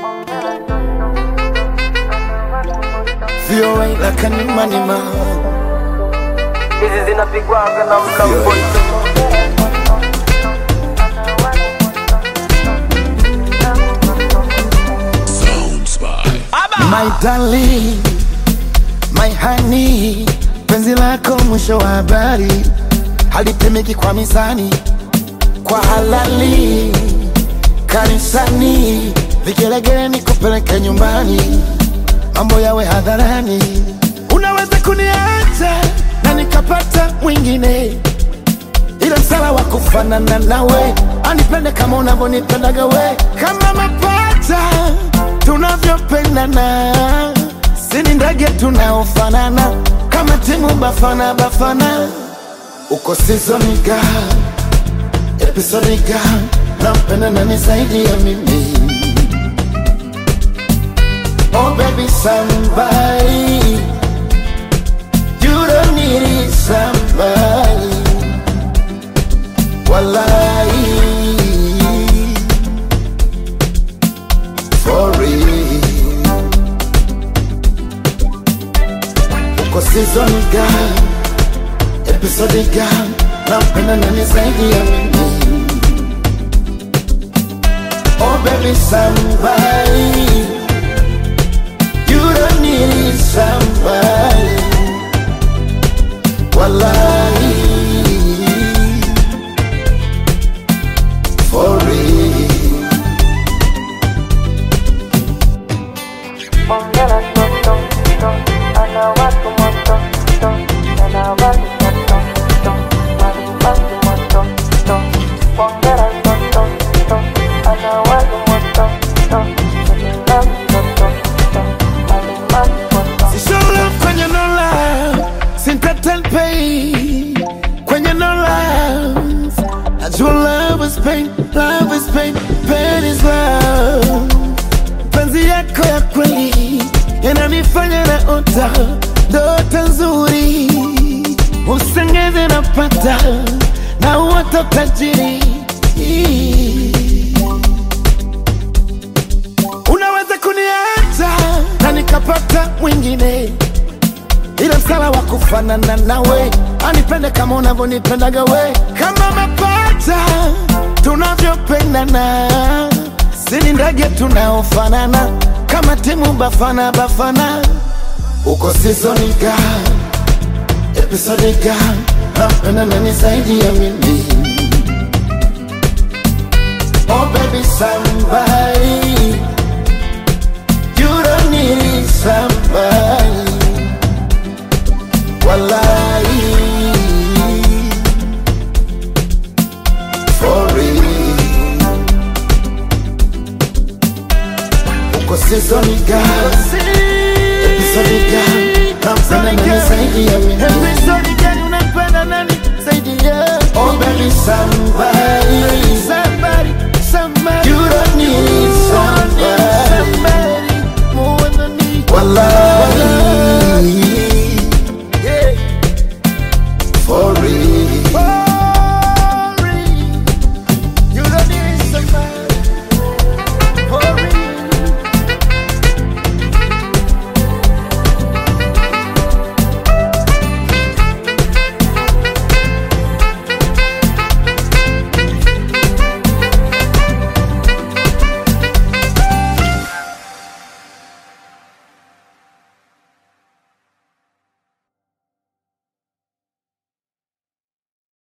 Feel right like a new money man. Hizi zinapigwaga na mkambo. My darling, my honey, penzi lako mwisho wa habari, halipimiki kwa mizani, kwa halali kanisani, vigelegele nikupeleke nyumbani, mambo yawe hadharani. Unaweza kuniacha na nikapata mwingine, ila msala wa kufanana nawe, anipende kama unavyonipendaga we, kama mapacha tunavyopendana, sini ndege tunaofanana, kama timu Bafana Bafana. Uko season ga, episode ga, nampenda nani zaidi ya mimi? Oh baby somebody, you don't need somebody, wallahi, for real. Uko season ga, episode ga, nampenda nani zaidi ya mimi? Oh baby somebody, you don't need somebody, wallahi, for real. Kwenye no love, najua love is pain, love is pain, pain is love. Penzi yako ya kweli yananifanya naota ndoto nzuri, usengeze napata na uota tajiri. Unaweza kuniacha na nikapata mwingine, ila msala wa kufanana nawe, anipende kama unavyonipendaga we, kama mapacha tunavyopendana, sini ndege tunaofanana, kama timu Bafana Bafana. Uko season ga, episode ga, nampenda nani zaidi ya mimi? Oh baby somebody, you don't need somebody, wallahi, for real. Uko season ga, episode ga, nampenda nani zaidi ya mimi? Episode gani unapenda nani zaidi ya? Oh baby somebody,